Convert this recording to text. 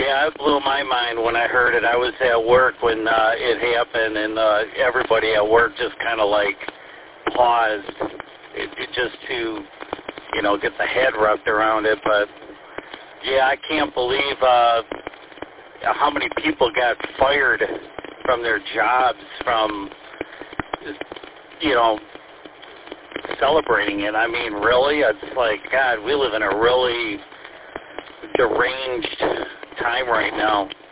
Yeah, it blew my mind when I heard it. I was at work when it happened, and everybody at work just kind of like paused, it just to, get the head wrapped around it. But yeah, I can't believe how many people got fired from their jobs from, celebrating it. I mean, really? It's like, God, we live in a really deranged time right now.